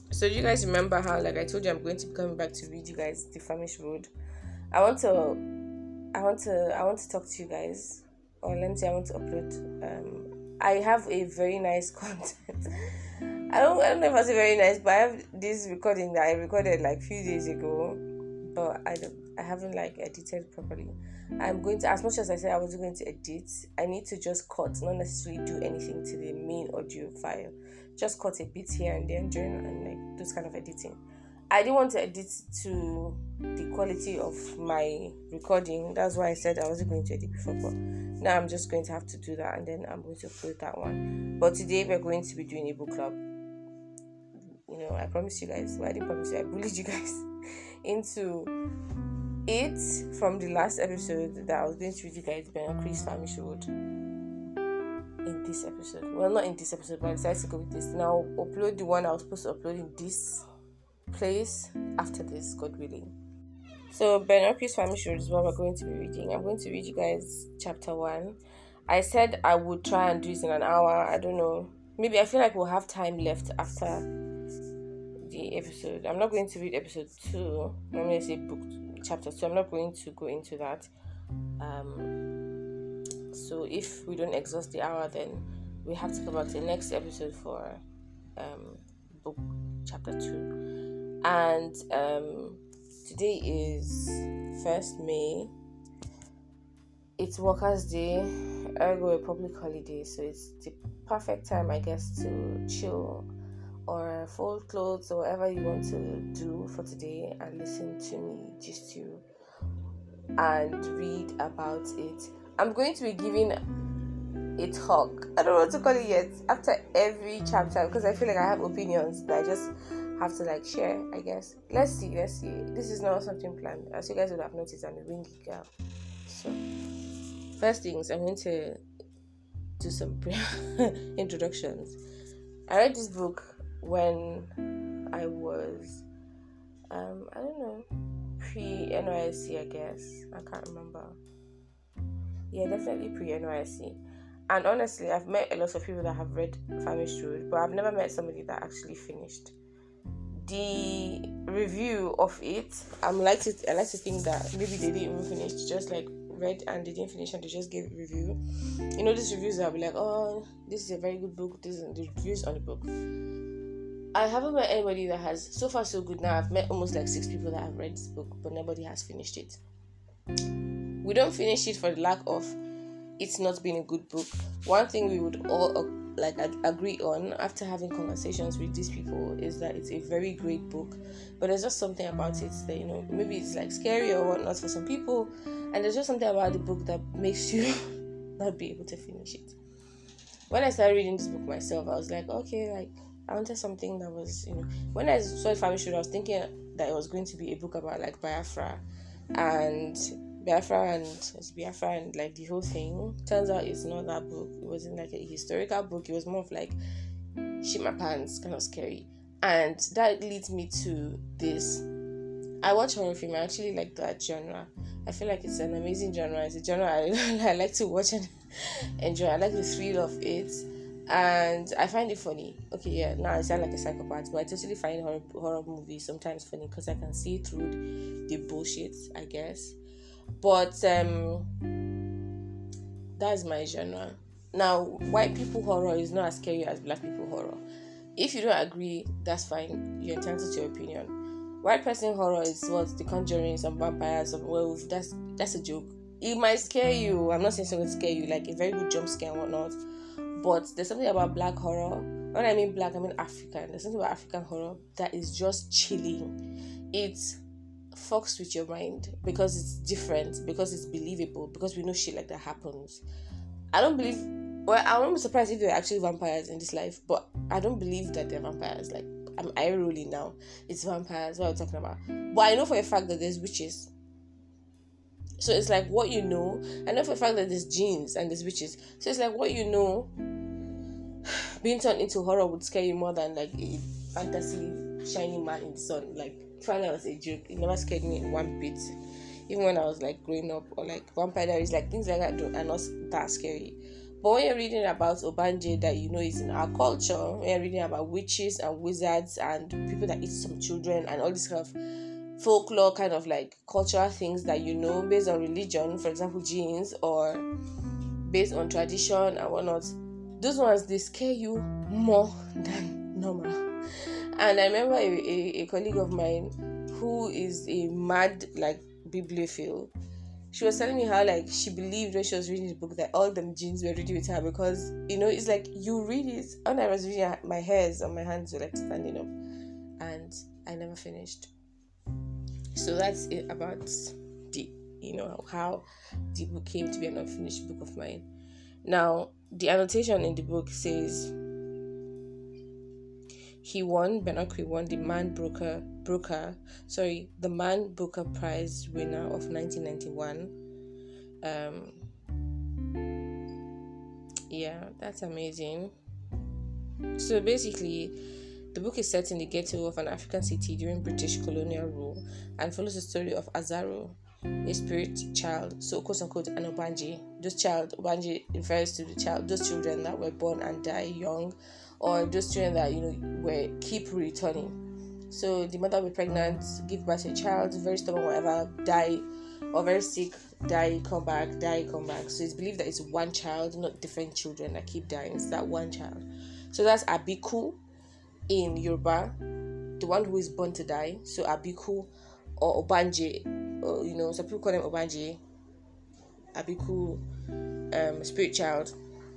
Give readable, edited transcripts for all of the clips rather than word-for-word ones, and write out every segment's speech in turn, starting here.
So do you guys remember how, like I told you, I'm going to be coming back to read you guys the Famish Road? I want to, I want to talk to you guys, or let me say, I want to upload. I have a very nice content. I don't know if I say very nice, but I have this recording that I recorded like few days ago, but I haven't like edited properly. I'm going to, as much as I said I was going to edit, I need to just cut, not necessarily do anything to the main audio file. Just cut a bit here and there, join and like those kind of editing. I didn't want to edit to the quality of my recording. That's why I said I wasn't going to edit before, but now I'm just going to have to do that, and then I'm going to upload that one. But today we're going to be doing a book club. I promised you guys. Well, I didn't promise you. I bullied you guys into it from the last episode that I was going to read you guys Ben Chris Famish Road in this episode. Well, not in this episode, but I decided to go with this. Now upload the one I was supposed to upload in this place after this, God willing. So Ben Chris Famish Road is what we're going to be reading. I'm going to read you guys chapter 1. I said I would try and do it in an hour. I don't know. Maybe I feel like we'll have time left after the episode. I'm not going to read episode 2. I'm going to say book chapter 2. I'm not going to go into that. So if we don't exhaust the hour, then we have to come back to the next episode for book chapter 2. And today is 1st May. It's Workers' Day, ergo a public holiday, so it's the perfect time, I guess, to chill or fold clothes or whatever you want to do for today and listen to me just you and read about it. I'm going to be giving a talk. I don't know what to call it yet. After every chapter, because I feel like I have opinions that I just have to like share, I guess. Let's see. This is not something planned. As you guys would have noticed, I'm a wingy girl. So, first things, I'm going to do some introductions. I read this book when I was, I don't know, pre-NYSC, I guess. I can't remember. Yeah, definitely pre-NYSC. And honestly, I've met a lot of people that have read Famish Road, but I've never met somebody that actually finished. The review of it, I like to think that maybe they didn't even finish, just like read and they didn't finish and they just gave a review. These reviews that will be like, oh, this is a very good book, this is the reviews on the book. I haven't met anybody that has, so far so good. Now I've met almost like 6 people that have read this book, but nobody has finished it. We don't finish it for the lack of it's not being a good book. One thing we would all agree on after having conversations with these people is that it's a very great book, but there's just something about it that maybe it's like scary or whatnot for some people, and there's just something about the book that makes you not be able to finish it. When I started reading this book myself, I was like, okay, like I wanted something that was, when I saw Famish Road, I was thinking that it was going to be a book about like Biafra and like the whole thing. Turns out it's not that book. It wasn't like a historical book. It was more of like shit my pants, kind of scary. And that leads me to this. I watch horror film. I actually like that genre. I feel like it's an amazing genre. It's a genre I like to watch and enjoy. I like the thrill of it, and I find it funny. Okay, yeah, now I sound like a psychopath, but I totally find horror movies sometimes funny because I can see through the bullshit, I guess. But that's my genre. Now, white people horror is not as scary as black people horror. If you don't agree, that's fine. You're entitled to your opinion. White person horror is what The Conjuring, some vampires, some werewolf. That's a joke. It might scare you. I'm not saying it's going to scare you, like a very good jump scare and whatnot. But there's something about black horror. When I mean black, I mean African. There's something about African horror that is just chilling. It fucks with your mind because it's different, because it's believable, because we know shit like that happens. I won't be surprised if they're actually vampires in this life, but I don't believe that they're vampires. Like, I'm eye rolling now. It's vampires, what are we talking about? But I know for a fact that there's witches. So it's like what you know. I know for a fact that there's jinns and there's witches. So it's like what you know being turned into horror would scare you more than like a fantasy shining man in the sun. Like, Twilight was a joke. It never scared me one bit. Even when I was like growing up, or like Vampire Diaries, like things like that are not that scary. But when you're reading about Obanje that is in our culture, when you're reading about witches and wizards and people that eat some children and all this kind of folklore kind of like cultural things that based on religion, for example genes, or based on tradition and whatnot, those ones they scare you more than normal. And I remember a colleague of mine who is a mad like bibliophile. She was telling me how like she believed when she was reading the book that all them genes were reading with her, because it's like you read it. When I was reading, my hairs on my hands were like standing up, and I never finished. So that's it about the how the book came to be an unfinished book of mine. Now the annotation in the book says Bernard-Kwee won the Man Booker Prize winner of 1991. Yeah, that's amazing. So basically, the book is set in the ghetto of an African city during British colonial rule and follows the story of Azaro, a spirit child, so quote unquote an Obanje. Obanje refers to those children that were born and die young, or those children that keep returning. So the mother will be pregnant, give birth to a child, very stubborn, whatever, die, or very sick, die, come back. So it's believed that it's one child, not different children that keep dying. It's that one child. So that's Abiku in Yoruba, the one who is born to die. So Abiku or Obanje, some people call them Obanje. Abiku, spirit child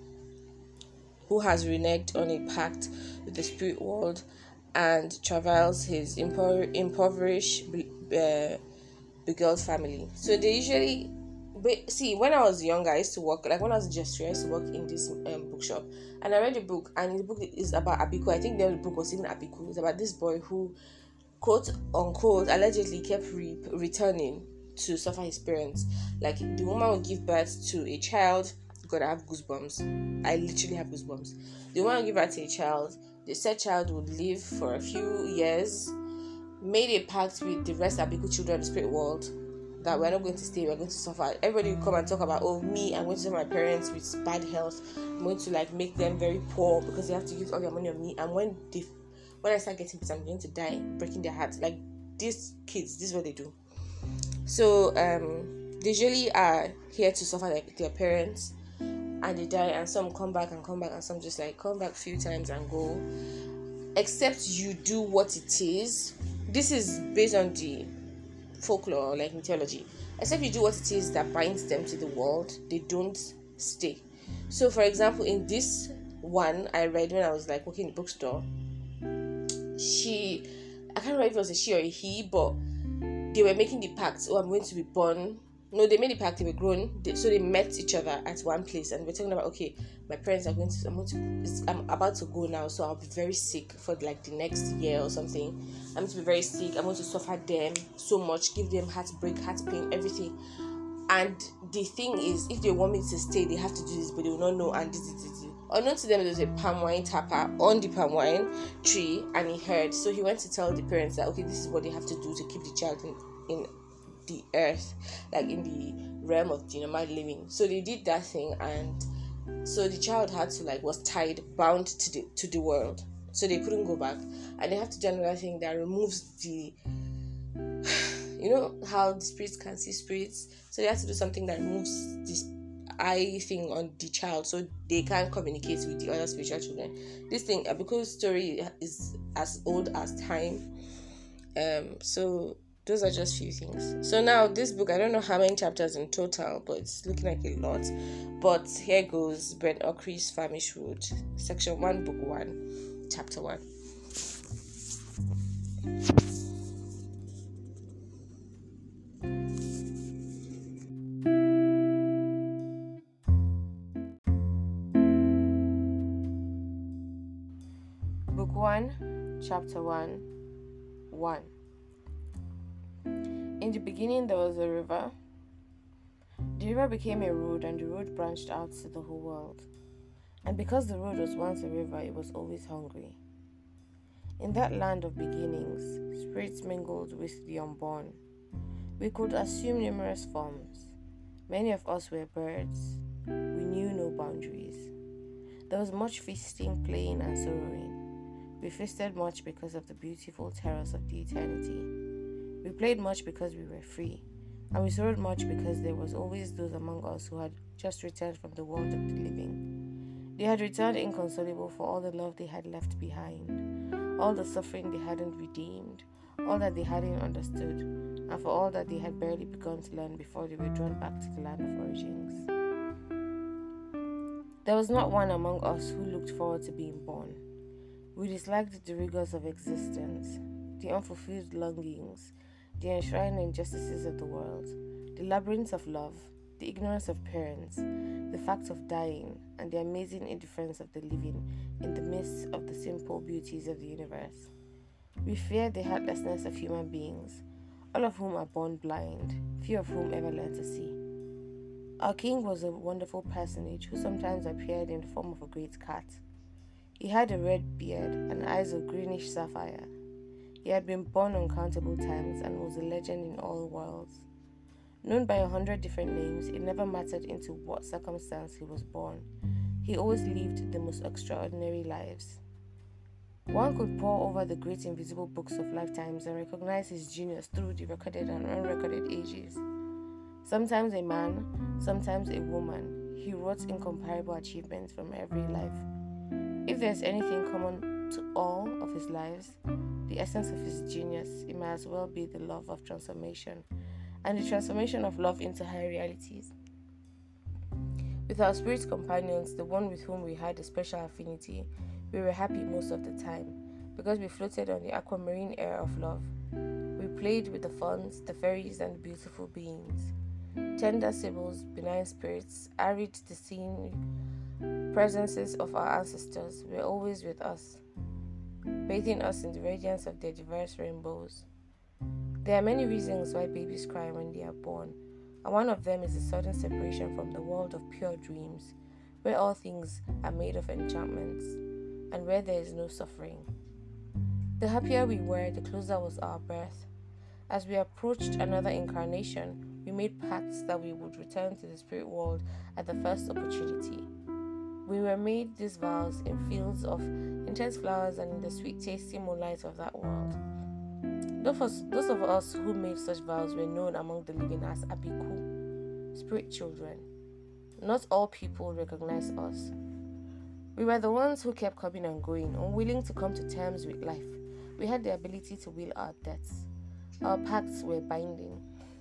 who has reneged on a pact with the spirit world and travails his impoverished beguiled family. So they usually see, when I was younger, I used to work, like when I was in Gestury, I used to work in this bookshop, and I read a book, and the book is about Abiku. I think the book was even Abiku. It's about this boy who, quote unquote, allegedly kept returning to suffer his parents. Like the woman would give birth to a child. God, I have goosebumps. I literally have goosebumps. The woman would give birth to a child. The said child would live for a few years, made a pact with the rest of Abiku children of the spirit world that we're not going to stay, we're going to suffer. Everybody will come and talk about, I'm going to send my parents with bad health. I'm going to like make them very poor because they have to use all their money on me. And when I start getting pissed, I'm going to die, breaking their hearts. Like these kids, this is what they do. So they usually are here to suffer like their parents, and they die, and some come back, and some just like come back a few times and go. Except you do what it is. This is based on the folklore, like mythology. Except you do what it is that binds them to the world, they don't stay. So for example, in this one I read when I was like working in the bookstore, I can't remember if it was a she or a he, but they were making the pact. I'm going to be born. No, they made the pact. They were grown. So they met each other at one place, and we're talking about, okay, my parents are I'm about to go now, so I'll be very sick for like the next year or something. I'm going to be very sick. I'm going to suffer them so much, give them heartbreak, heart pain, everything. And the thing is, if they want me to stay, they have to do this, but they will not know. And this. Unknown to them, there's a palm wine tapper on the palm wine tree, and he heard. So he went to tell the parents that, okay, this is what they have to do to keep the child in the earth, like in the realm of the normal living. So they did that thing, and so the child had to was bound to the world, so they couldn't go back, and they have to do another thing that removes the how the spirits can see spirits, so they have to do something that removes this eye thing on the child, so they can't communicate with the other spiritual children. This thing, because story is as old as time. So those are just few things. So now this book, I don't know how many chapters in total, but it's looking like a lot. But here goes: Ben Okri's Famish Road, Section 1, Book 1, Chapter 1. Book 1, Chapter 1, 1. In the beginning there was a river. The river became a road, and the road branched out to the whole world. And because the road was once a river, it was always hungry. In that land of beginnings, spirits mingled with the unborn. We could assume numerous forms. Many of us were birds, We knew no boundaries. There was much feasting, playing, and sorrowing. We feasted much because of the beautiful terrors of the eternity. We played much because we were free, and we sorrowed much because there was always those among us who had just returned from the world of the living. They had returned inconsolable for all the love they had left behind, all the suffering they hadn't redeemed, all that they hadn't understood, and for all that they had barely begun to learn before they were drawn back to the land of origins. There was not one among us who looked forward to being born. We disliked the rigors of existence, the unfulfilled longings, the enshrined injustices of the world, the labyrinths of love, the ignorance of parents, the fact of dying, and the amazing indifference of the living in the midst of the simple beauties of the universe. We feared the heartlessness of human beings, all of whom are born blind, few of whom ever learn to see. Our king was a wonderful personage who sometimes appeared in the form of a great cat. He had a red beard and eyes of greenish sapphire. He had been born uncountable times and was a legend in all worlds. Known by 100 different names, it never mattered into what circumstance he was born. He always lived the most extraordinary lives. One could pore over the great invisible books of lifetimes and recognize his genius through the recorded and unrecorded ages. Sometimes a man, sometimes a woman, he wrote incomparable achievements from every life. If there's anything common to all of his lives, the essence of his genius, it might as well be the love of transformation, and the transformation of love into high realities. With our spirit companions, the one with whom we had a special affinity, we were happy most of the time, because we floated on the aquamarine air of love. We played with the fawns, the fairies, and the beautiful beings. Tender sibyls, benign spirits, arid the scene presences of our ancestors were always with us, bathing us in the radiance of their diverse rainbows. There are many reasons why babies cry when they are born, and one of them is the sudden separation from the world of pure dreams, where all things are made of enchantments, and where there is no suffering. The happier we were, the closer was our birth. As we approached another incarnation, we made pacts that we would return to the spirit world at the first opportunity. We were made these vows in fields of intense flowers and in the sweet tasty moonlight of that world. Those of us who made such vows were known among the living as Abiku, spirit children. Not all people recognize us. We were the ones who kept coming and going, unwilling to come to terms with life. We had the ability to will our deaths. Our pacts were binding.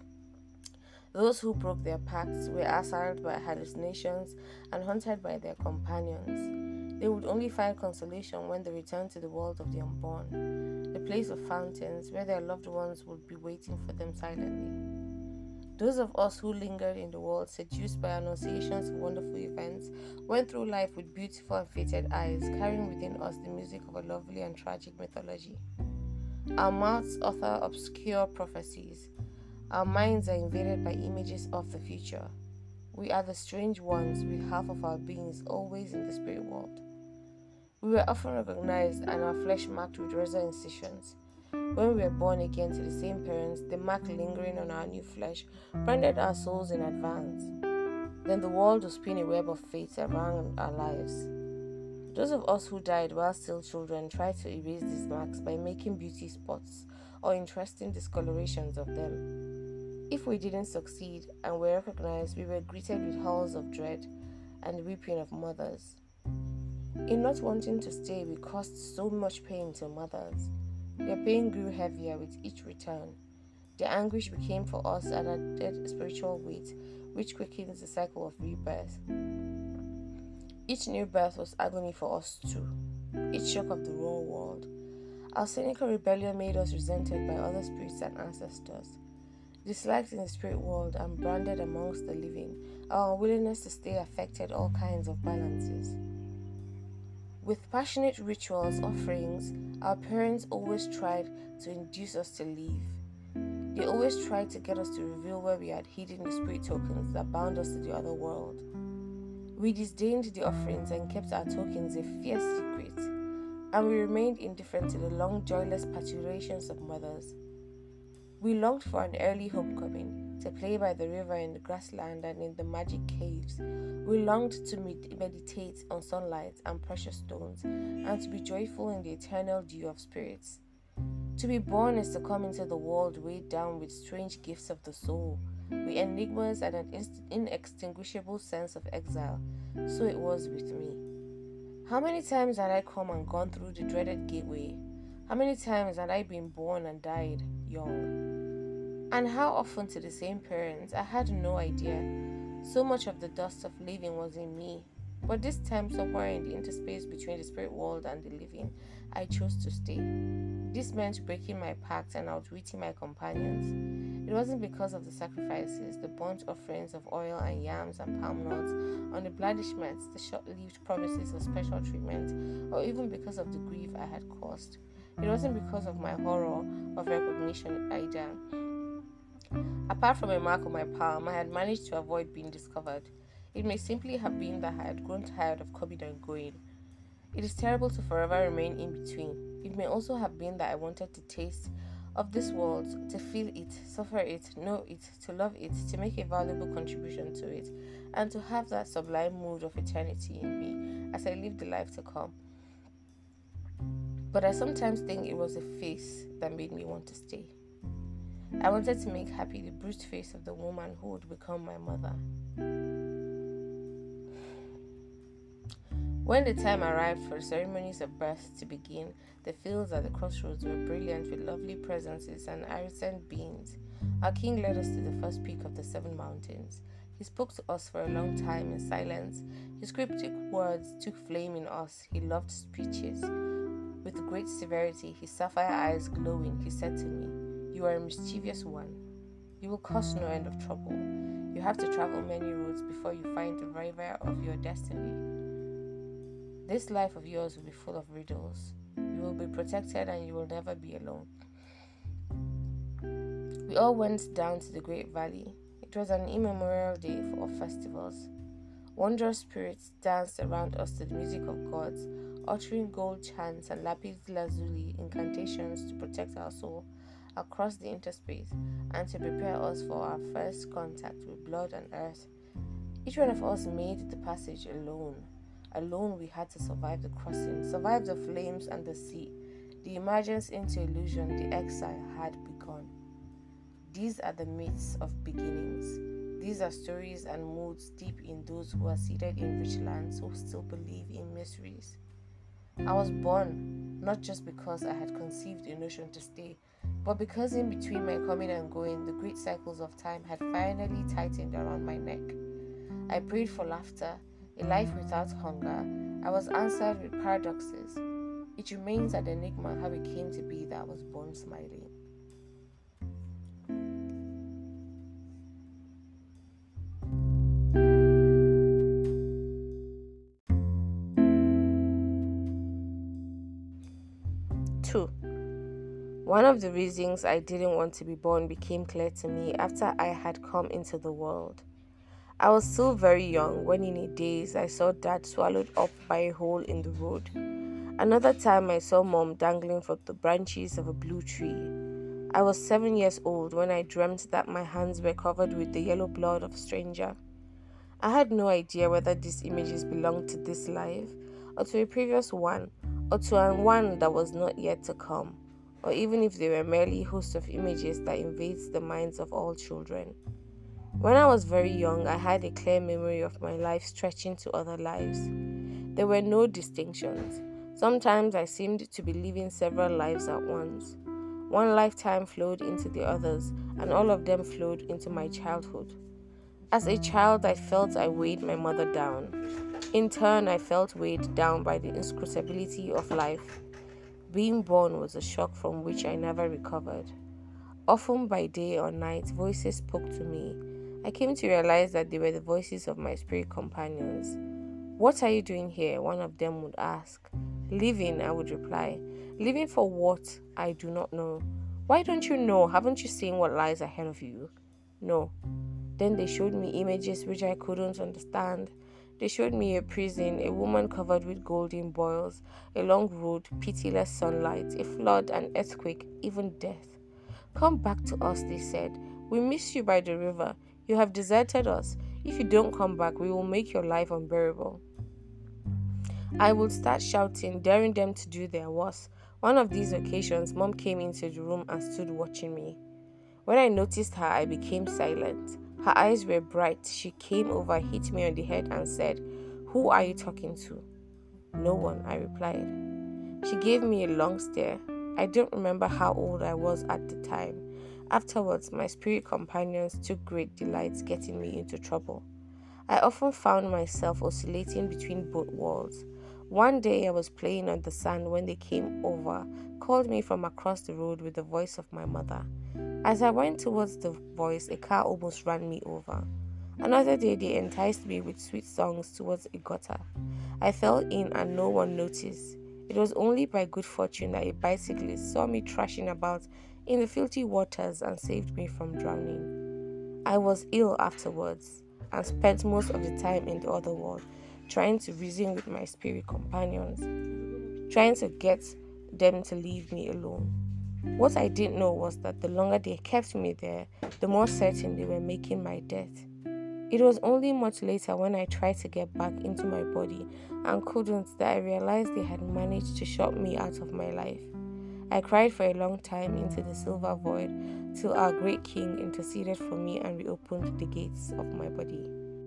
Those who broke their pacts were assailed by hallucinations and haunted by their companions. They would only find consolation when they returned to the world of the unborn, the place of fountains where their loved ones would be waiting for them silently. Those of us who lingered in the world, seduced by annunciations of wonderful events, went through life with beautiful and fated eyes, carrying within us the music of a lovely and tragic mythology. Our mouths utter obscure prophecies. Our minds are invaded by images of the future. We are the strange ones with half of our beings always in the spirit world. We were often recognized and our flesh marked with razor incisions. When we were born again to the same parents, the mark lingering on our new flesh branded our souls in advance. Then the world will spin a web of fate around our lives. Those of us who died while still children tried to erase these marks by making beauty spots or interesting discolorations of them. If we didn't succeed and were recognized, we were greeted with howls of dread and the weeping of mothers. In not wanting to stay, we caused so much pain to mothers. Their pain grew heavier with each return. Their anguish became for us an added spiritual weight, which quickens the cycle of rebirth. Each new birth was agony for us too, each shock of the raw world. Our cynical rebellion made us resented by other spirits and ancestors. Disliked in the spirit world and branded amongst the living, our unwillingness to stay affected all kinds of balances. With passionate rituals, offerings, our parents always tried to induce us to leave. They always tried to get us to reveal where we had hidden the spirit tokens that bound us to the other world. We disdained the offerings and kept our tokens a fierce secret, and we remained indifferent to the long, joyless parturitions of mothers. We longed for an early homecoming, to play by the river in the grassland and in the magic caves. We longed to meditate on sunlight and precious stones, and to be joyful in the eternal dew of spirits. To be born is to come into the world weighed down with strange gifts of the soul, with enigmas and an inextinguishable sense of exile. So it was with me. How many times had I come and gone through the dreaded gateway? How many times had I been born and died young? And how often to the same parents? I had no idea. So much of the dust of living was in me. But this time, somewhere in the interspace between the spirit world and the living, I chose to stay. This meant breaking my pact and outwitting my companions. It wasn't because of the sacrifices, the burnt offerings of oil and yams and palm nuts, on the blandishments, the short-lived promises of special treatment, or even because of the grief I had caused. It wasn't because of my horror of recognition either. Apart from a mark on my palm, I had managed to avoid being discovered. It may simply have been that I had grown tired of coming and going. It is terrible to forever remain in between. It may also have been that I wanted to taste of this world, to feel it, suffer it, know it, to love it, to make a valuable contribution to it, and to have that sublime mood of eternity in me as I lived the life to come. But I sometimes think it was a face that made me want to stay. I wanted to make happy the bruised face of the woman who would become my mother. When the time arrived for the ceremonies of birth to begin, the fields at the crossroads were brilliant with lovely presences and iridescent beings. Our king led us to the first peak of the 7 mountains. He spoke to us for a long time in silence. His cryptic words took flame in us. He loved speeches. With great severity, his sapphire eyes glowing, he said to me, "You are a mischievous one. You will cause no end of trouble. You have to travel many roads before you find the river of your destiny. This life of yours will be full of riddles. You will be protected and you will never be alone." We all went down to the great valley. It was an immemorial day of festivals. Wondrous spirits danced around us to the music of gods, uttering gold chants and lapis lazuli incantations to protect our soul across the interspace and to prepare us for our first contact with blood and earth. Each one of us made the passage alone. Alone we had to survive the crossing, survive the flames and the sea, the emergence into illusion, the exile had begun. These are the myths of beginnings. These are stories and moods deep in those who are seated in rich lands who still believe in mysteries. I was born, not just because I had conceived a notion to stay, but because in between my coming and going, the great cycles of time had finally tightened around my neck. I prayed for laughter, a life without hunger. I was answered with paradoxes. It remains an enigma how it came to be that I was born smiling. One of the reasons I didn't want to be born became clear to me after I had come into the world. I was still very young when in a daze I saw Dad swallowed up by a hole in the road. Another time I saw Mom dangling from the branches of a blue tree. I was 7 years old when I dreamt that my hands were covered with the yellow blood of a stranger. I had no idea whether these images belonged to this life, or to a previous one, or to one that was not yet to come, or even if they were merely a host of images that invades the minds of all children. When I was very young, I had a clear memory of my life stretching to other lives. There were no distinctions. Sometimes I seemed to be living several lives at once. One lifetime flowed into the others, and all of them flowed into my childhood. As a child, I felt I weighed my mother down. In turn, I felt weighed down by the inscrutability of life. Being born was a shock from which I never recovered. Often by day or night, voices spoke to me. I came to realize that they were the voices of my spirit companions. "What are you doing here?" one of them would ask. "Living," I would reply. "Living for what? I do not know." "Why don't you know? Haven't you seen what lies ahead of you?" "No." Then they showed me images which I couldn't understand. They showed me a prison, a woman covered with golden boils, a long road, pitiless sunlight, a flood, an earthquake, even death. "Come back to us," they said. We miss you by the river. You have deserted us. If you don't come back, we will make your life unbearable." I would start shouting, daring them to do their worst. One of these occasions, Mom came into the room and stood watching me. When I noticed her, I became silent. Her eyes were bright. She came over, hit me on the head, and said, "Who are you talking to?" "No one," I replied. She gave me a long stare. I don't remember how old I was at the time. Afterwards, my spirit companions took great delight getting me into trouble. I often found myself oscillating between both worlds. One day I was playing on the sand when they came over, called me from across the road with the voice of my mother. As I went towards the voice, a car almost ran me over. Another day they enticed me with sweet songs towards a gutter. I fell in and no one noticed. It was only by good fortune that a bicyclist saw me thrashing about in the filthy waters and saved me from drowning. I was ill afterwards and spent most of the time in the other world, trying to reason with my spirit companions, trying to get them to leave me alone. What I didn't know was that the longer they kept me there, the more certain they were making my death. It was only much later when I tried to get back into my body and couldn't that I realized they had managed to shut me out of my life. I cried for a long time into the silver void till our great king interceded for me and reopened the gates of my body.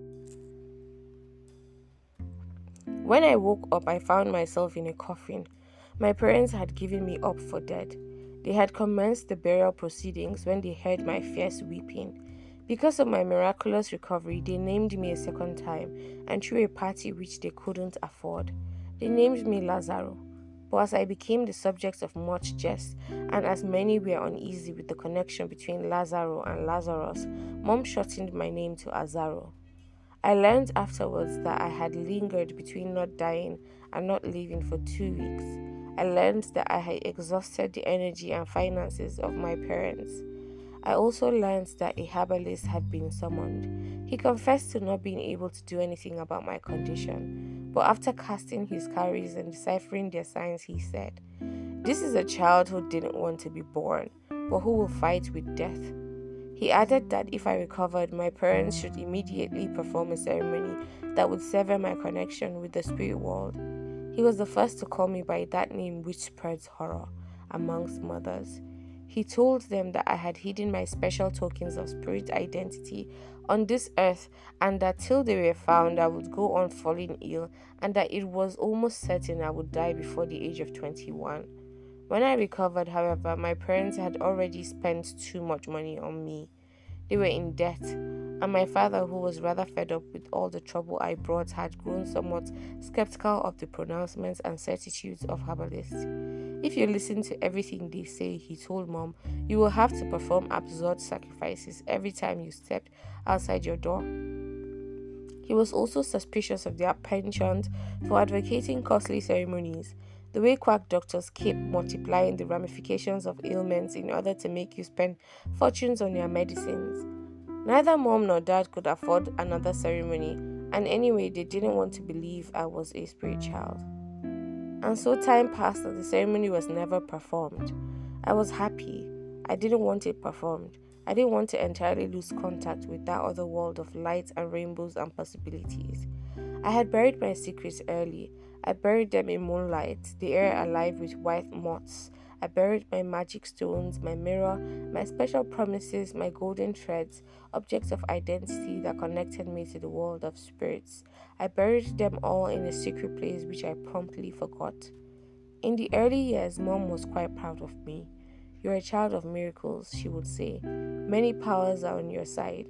When I woke up, I found myself in a coffin. My parents had given me up for dead. They had commenced the burial proceedings when they heard my fierce weeping. Because of my miraculous recovery, they named me a second time and threw a party which they couldn't afford. They named me Lazaro. But as I became the subject of much jest, and as many were uneasy with the connection between Lazaro and Lazarus, Mom shortened my name to Azaro. I learned afterwards that I had lingered between not dying and not living for 2 weeks. I learned that I had exhausted the energy and finances of my parents. I also learned that a herbalist had been summoned. He confessed to not being able to do anything about my condition, but after casting his carries and deciphering their signs, he said, "This is a child who didn't want to be born, but who will fight with death." He added that if I recovered, my parents should immediately perform a ceremony that would sever my connection with the spirit world. He was the first to call me by that name, which spreads horror amongst mothers. He told them that I had hidden my special tokens of spirit identity on this earth and that till they were found I would go on falling ill and that it was almost certain I would die before the age of 21. When I recovered, however, my parents had already spent too much money on me. They were in debt, and my father, who was rather fed up with all the trouble I brought, had grown somewhat skeptical of the pronouncements and certitudes of herbalists. "If you listen to everything they say," he told Mom, "you will have to perform absurd sacrifices every time you step outside your door." He was also suspicious of their penchant for advocating costly ceremonies. The way quack doctors keep multiplying the ramifications of ailments in order to make you spend fortunes on their medicines. Neither Mom nor Dad could afford another ceremony, and anyway, they didn't want to believe I was a spirit child. And so time passed and the ceremony was never performed. I was happy. I didn't want it performed. I didn't want to entirely lose contact with that other world of light and rainbows and possibilities. I had buried my secrets early. I buried them in moonlight, the air alive with white moths. I buried my magic stones, my mirror, my special promises, my golden threads, objects of identity that connected me to the world of spirits. I buried them all in a secret place which I promptly forgot. In the early years, Mom was quite proud of me. "You're a child of miracles," she would say. "Many powers are on your side."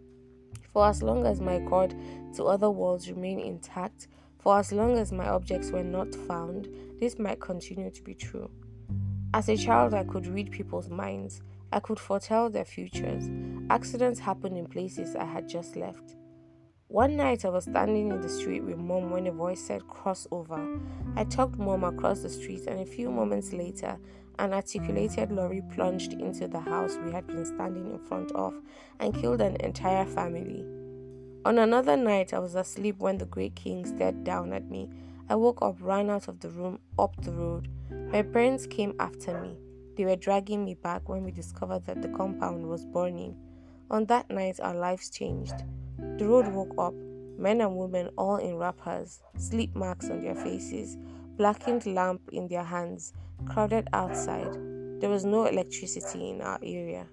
For as long as my cord to other worlds remained intact, for as long as my objects were not found, this might continue to be true. As a child, I could read people's minds. I could foretell their futures. Accidents happened in places I had just left. One night, I was standing in the street with Mom when a voice said, "Cross over." I tugged Mom across the street, and a few moments later, an articulated lorry plunged into the house we had been standing in front of and killed an entire family. On another night, I was asleep when the great king stared down at me. I woke up, ran out of the room, up the road. My parents came after me. They were dragging me back when we discovered that the compound was burning. On that night, our lives changed. The road woke up, men and women all in wrappers, sleep marks on their faces, blackened lamp in their hands, crowded outside. There was no electricity in our area.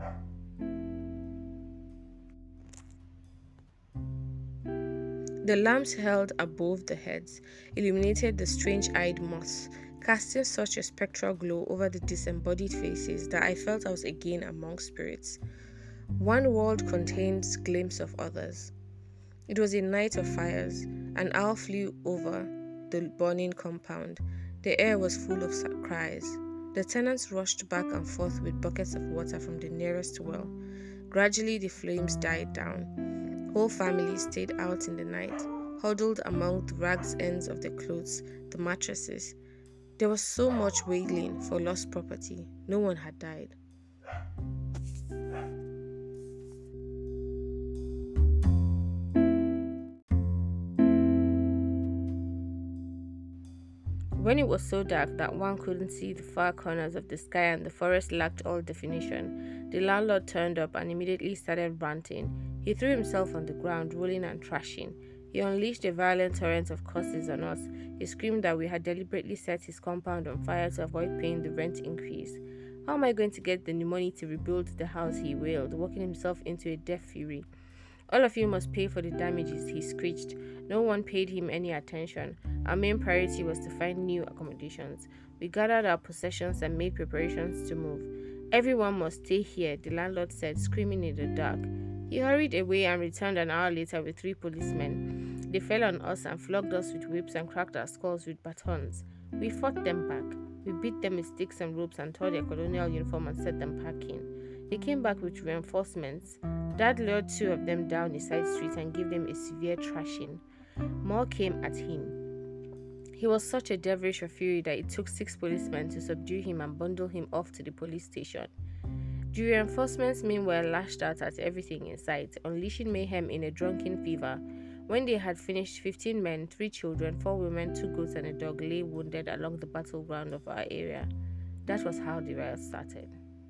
The lamps held above the heads illuminated the strange-eyed moths, casting such a spectral glow over the disembodied faces that I felt I was again among spirits. One world contained glimpses of others. It was a night of fires. An owl flew over the burning compound. The air was full of cries. The tenants rushed back and forth with buckets of water from the nearest well. Gradually, the flames died down. Whole families stayed out in the night, huddled among the ragged ends of their clothes, the mattresses. There was so much wailing for lost property. No one had died. When it was so dark that one couldn't see the far corners of the sky and the forest lacked all definition, the landlord turned up and immediately started ranting. He threw himself on the ground, rolling and thrashing. He unleashed a violent torrent of curses on us. He screamed that we had deliberately set his compound on fire to avoid paying the rent increase. How am I going to get the money to rebuild the house? He wailed, working himself into a deaf fury. All of you must pay for the damages, he screeched. No one paid him any attention. Our main priority was to find new accommodations. We gathered our possessions and made preparations to move. Everyone must stay here, the landlord said, screaming in the dark. He hurried away and returned an hour later with 3 policemen. They fell on us and flogged us with whips and cracked our skulls with batons. We fought them back. We beat them with sticks and ropes and tore their colonial uniform and set them packing. They came back with reinforcements. Dad lured 2 of them down a side street and gave them a severe thrashing. More came at him. He was such a devilish of fury that it took 6 policemen to subdue him and bundle him off to the police station. The reinforcements meanwhile lashed out at everything in sight, unleashing mayhem in a drunken fever. When they had finished, 15 men, 3 children, 4 women, 2 goats and a dog lay wounded along the battleground of our area. That was how the riot started.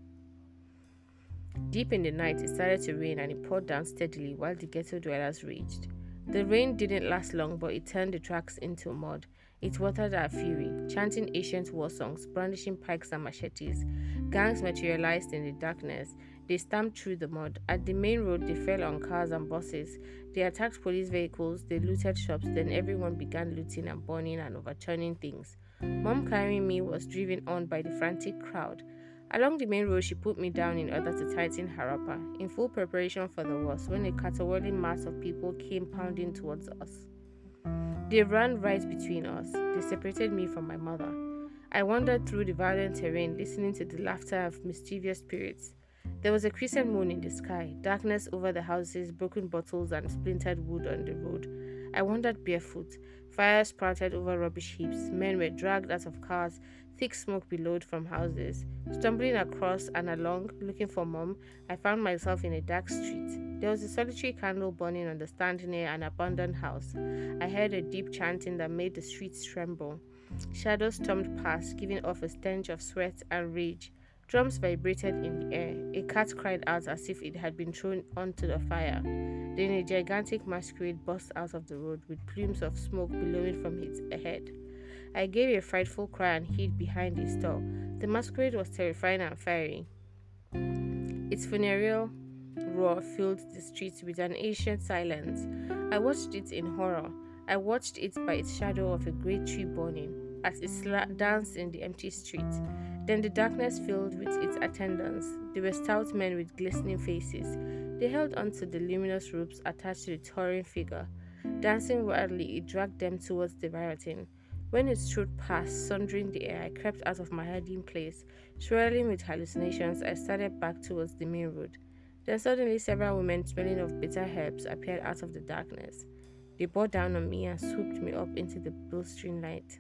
Deep in the night, it started to rain and it poured down steadily while the ghetto dwellers raged. The rain didn't last long, but it turned the tracks into mud. It watered our fury, chanting ancient war songs, brandishing pikes and machetes. Gangs materialized in the darkness. They stamped through the mud. At the main road, they fell on cars and buses. They attacked police vehicles, they looted shops, then everyone began looting and burning and overturning things. Mom carrying me was driven on by the frantic crowd. Along the main road, she put me down in order to tighten her wrapper, in full preparation for the worst, when a caterwauling mass of people came pounding towards us. They ran right between us. They separated me from my mother. I wandered through the violent terrain, listening to the laughter of mischievous spirits. There was a crescent moon in the sky, darkness over the houses, broken bottles and splintered wood on the road. I wandered barefoot. Fire sprouted over rubbish heaps. Men were dragged out of cars. Thick smoke billowed from houses. Stumbling across and along, looking for Mom, I found myself in a dark street. There was a solitary candle burning on the stand near an abandoned house. I heard a deep chanting that made the streets tremble. Shadows stormed past, giving off a stench of sweat and rage. Drums vibrated in the air. A cat cried out as if it had been thrown onto the fire. Then a gigantic masquerade burst out of the road with plumes of smoke billowing from its head. I gave a frightful cry and hid behind a stall. The masquerade was terrifying and fiery. Its funereal roar filled the streets with an ancient silence. I watched it in horror. I watched it by its shadow of a great tree burning, as it danced in the empty street. Then the darkness filled with its attendants. They were stout men with glistening faces. They held onto the luminous ropes attached to the towering figure. Dancing wildly, it dragged them towards the rioting. When it strode past, sundering the air, I crept out of my hiding place. Swirling with hallucinations, I started back towards the main road. Then suddenly several women smelling of bitter herbs appeared out of the darkness. They bore down on me and swooped me up into the blistering light.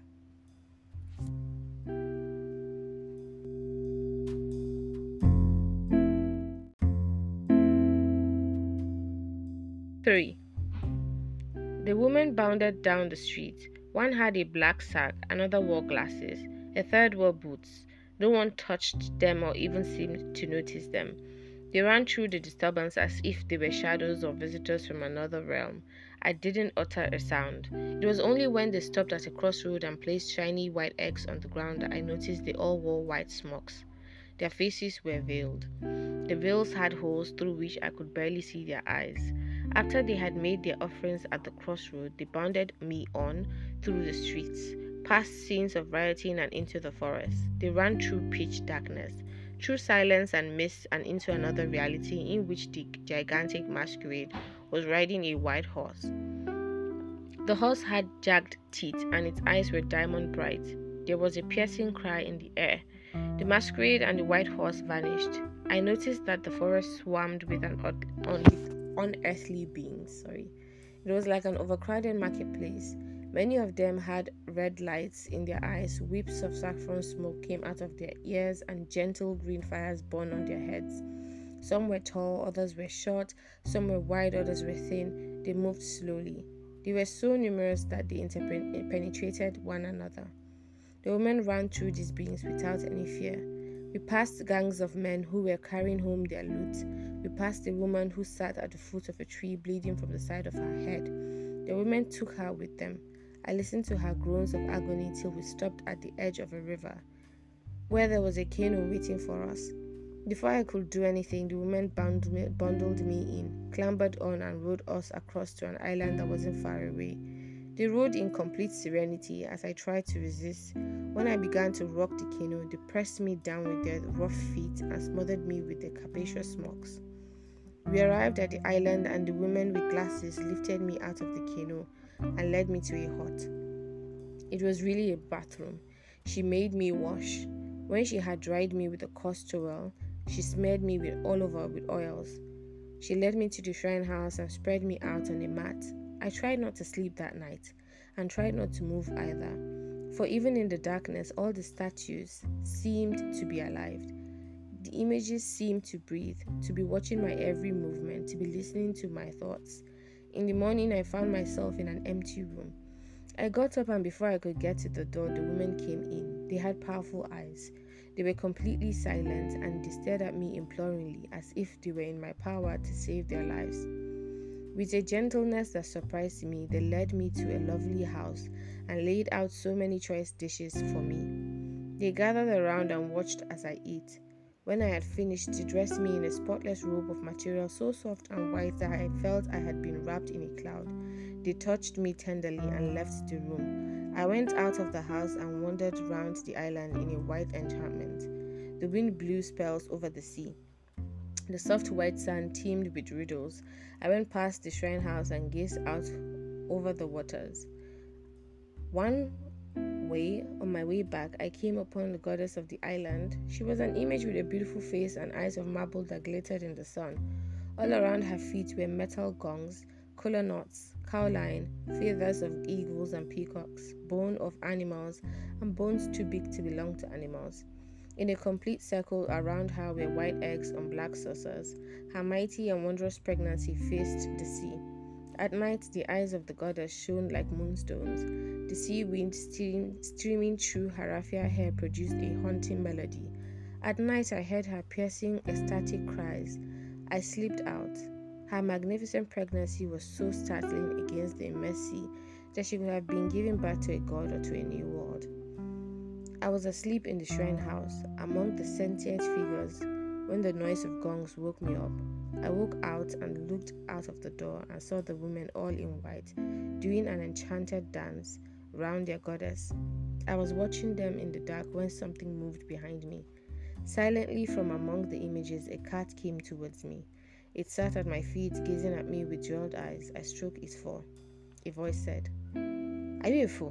Three. The women bounded down the street. One had a black sack, another wore glasses, a third wore boots. No one touched them or even seemed to notice them. They ran through the disturbance as if they were shadows or visitors from another realm. I didn't utter a sound. It was only when they stopped at a crossroad and placed shiny white eggs on the ground that I noticed they all wore white smocks. Their faces were veiled. The veils had holes through which I could barely see their eyes. After they had made their offerings at the crossroad, they bounded me on through the streets, past scenes of rioting and into the forest. They ran through pitch darkness, through silence and mist, and into another reality in which the gigantic masquerade was riding a white horse. The horse had jagged teeth and its eyes were diamond bright. There was a piercing cry in the air. The masquerade and the white horse vanished. I noticed that the forest swarmed with unearthly beings. It was like an overcrowded marketplace. Many of them had red lights in their eyes, whips of saffron smoke came out of their ears, and gentle green fires burned on their heads. Some were tall, others were short, some were wide, others were thin. They moved slowly. They were so numerous that they penetrated one another. The women ran through these beings without any fear. We passed gangs of men who were carrying home their loot. We passed a woman who sat at the foot of a tree bleeding from the side of her head. The women took her with them. I listened to her groans of agony till we stopped at the edge of a river, where there was a canoe waiting for us. Before I could do anything, the women bundled me in, clambered on, and rowed us across to an island that wasn't far away. They rode in complete serenity as I tried to resist. When I began to rock the canoe, they pressed me down with their rough feet and smothered me with their capacious smocks. We arrived at the island, and the women with glasses lifted me out of the canoe and led me to a hut. It was really a bathroom. She made me wash. When she had dried me with a coarse towel, she smeared me all over with oils. She led me to the shrine house and spread me out on a mat. I tried not to sleep that night, and tried not to move either, for even in the darkness, all the statues seemed to be alive. The images seemed to breathe, to be watching my every movement, to be listening to my thoughts. In the morning, I found myself in an empty room. I got up, and before I could get to the door, the women came in. They had powerful eyes. They were completely silent, and they stared at me imploringly, as if they were in my power to save their lives. With a gentleness that surprised me, they led me to a lovely house and laid out so many choice dishes for me. They gathered around and watched as I ate. When I had finished, they dressed me in a spotless robe of material so soft and white that I felt I had been wrapped in a cloud. They touched me tenderly and left the room. I went out of the house and wandered round the island in a white enchantment. The wind blew spells over the sea. The soft white sand teemed with riddles. I went past the shrine house and gazed out over the waters. On my way back, I came upon the goddess of the island. She was an image with a beautiful face and eyes of marble that glittered in the sun. All around her feet were metal gongs, kola nuts, cowline, feathers of eagles and peacocks, bone of animals, and bones too big to belong to animals. In a complete circle around her were white eggs on black saucers. Her mighty and wondrous pregnancy faced the sea. At night, the eyes of the goddess shone like moonstones. The sea wind streaming through her raffia hair produced a haunting melody. At night, I heard her piercing, ecstatic cries. I slipped out. Her magnificent pregnancy was so startling against the immense sea that she could have been giving birth to a god or to a new world. I was asleep in the shrine house, among the sentient figures, when the noise of gongs woke me up. I woke out and looked out of the door and saw the women all in white, doing an enchanted dance round their goddess. I was watching them in the dark when something moved behind me. Silently from among the images, a cat came towards me. It sat at my feet, gazing at me with jeweled eyes. I stroked its fur. A voice said, "Are you a fool?"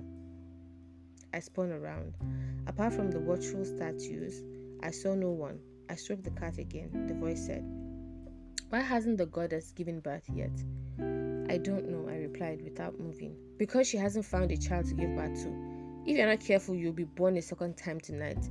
I spun around. Apart from the watchful statues, I saw no one. I stroked the cat again. The voice said, "Why hasn't the goddess given birth yet?" "I don't know," I replied without moving. "Because she hasn't found a child to give birth to. If you're not careful, you'll be born a second time tonight."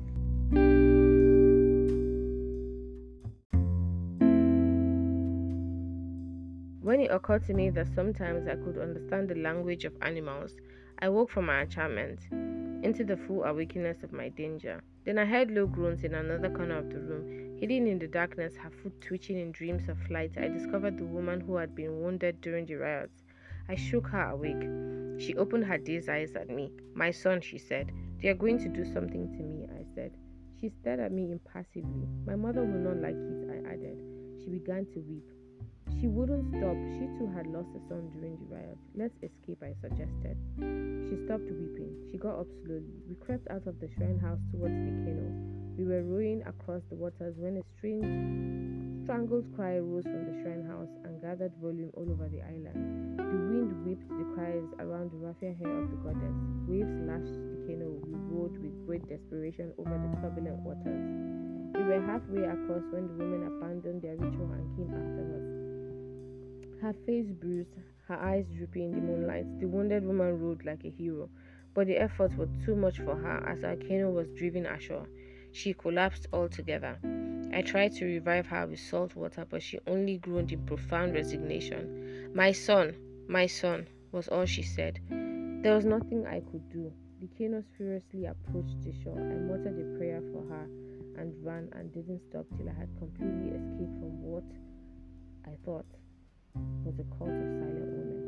When it occurred to me that sometimes I could understand the language of animals, I woke from my enchantment. into the full awakeness of my danger. Then I heard low groans in another corner of the room. Hidden in the darkness, her foot twitching in dreams of flight, I discovered the woman who had been wounded during the riots. I shook her awake. She opened her dazed eyes at me. "My son," she said. "They are going to do something to me," I said. She stared at me impassively. "My mother will not like it," I added. She began to weep. She wouldn't stop. She too had lost a son during the riot. "Let's escape," I suggested. She stopped weeping. She got up slowly. We crept out of the shrine house towards the canoe. We were rowing across the waters when a strange, strangled cry rose from the shrine house and gathered volume all over the island. The wind whipped the cries around the raffia hair of the goddess. Waves lashed the canoe. We rowed with great desperation over the turbulent waters. We were halfway across when the women abandoned their ritual and came after us. Her face bruised, her eyes drooping in the moonlight, the wounded woman rode like a hero. But the effort was too much for her as our canoe was driven ashore. She collapsed altogether. I tried to revive her with salt water, but she only groaned in profound resignation. My son," was all she said. There was nothing I could do. The canoe furiously approached the shore. I muttered a prayer for her and ran and didn't stop till I had completely escaped from what I thought was a cult of silent women.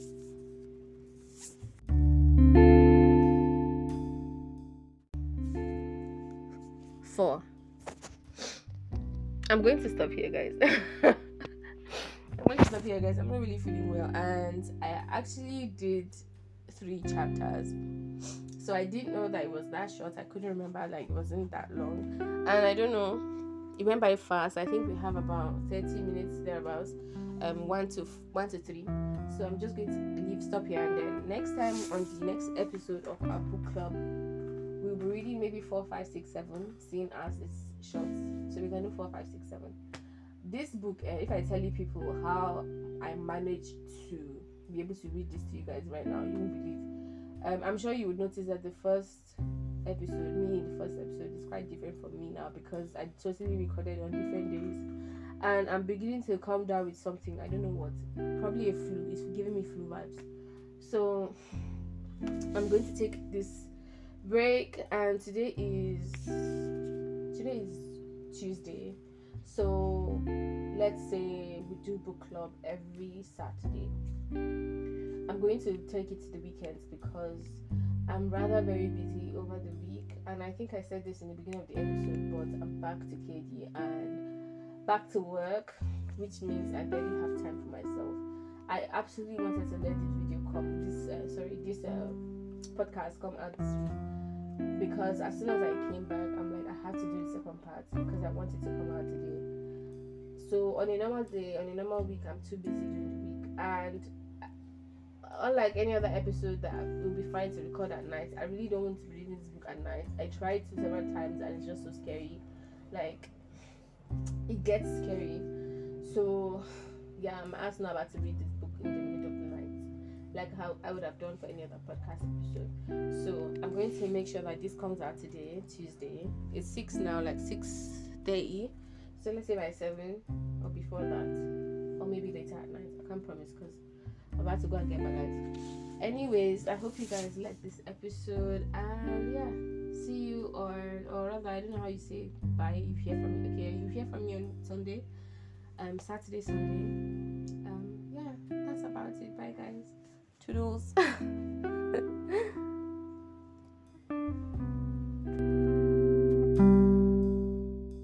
4. I'm going to stop here, guys. I'm not really feeling well, and I actually did 3 chapters. So I didn't know that it was that short. I couldn't remember, like, it wasn't that long. And I don't know, it went by fast. I think we have about 30 minutes thereabouts. 1 to 3. So I'm just going to stop here, and then next time on the next episode of our book club, we'll be reading maybe 4, 5, 6, 7, seeing as it's short. So we're gonna do 4, 5, 6, 7. This book, if I tell you people how I managed to be able to read this to you guys right now, you won't believe. I'm sure you would notice that the first episode is quite different from me now, because I totally recorded on different days, and I'm beginning to come down with something. I don't know what, probably a flu. It's giving me flu vibes. So I'm going to take this break, and today is Tuesday. So let's say we do book club every Saturday. I'm going to take it to the weekends because I'm rather very busy over the week, and I think I said this in the beginning of the episode, but I'm back to KD and back to work, which means I barely have time for myself. I absolutely wanted to let this podcast come out this week, because as soon as I came back, I'm like, I have to do the second part because I wanted to come out today. So on a normal week, I'm too busy during the week, and unlike any other episode that will be fine to record at night, I really don't want to be reading this book at night. I tried to several times, and it's just so scary. Like, it gets scary. So yeah, I'm asked now about to read this book in the middle of the night, like how I would have done for any other podcast episode. So I'm going to make sure that this comes out today, Tuesday. It's 6 now, like 6:30. So let's say by 7 or before that, or maybe later at night. I can't promise because I'm about to go and get my life. Anyways, I hope you guys like this episode, and yeah, see you or rather, I don't know how you say bye. You hear from me. Okay, you hear from me on Sunday, Saturday, Sunday. Yeah, that's about it. Bye, guys. Toodles.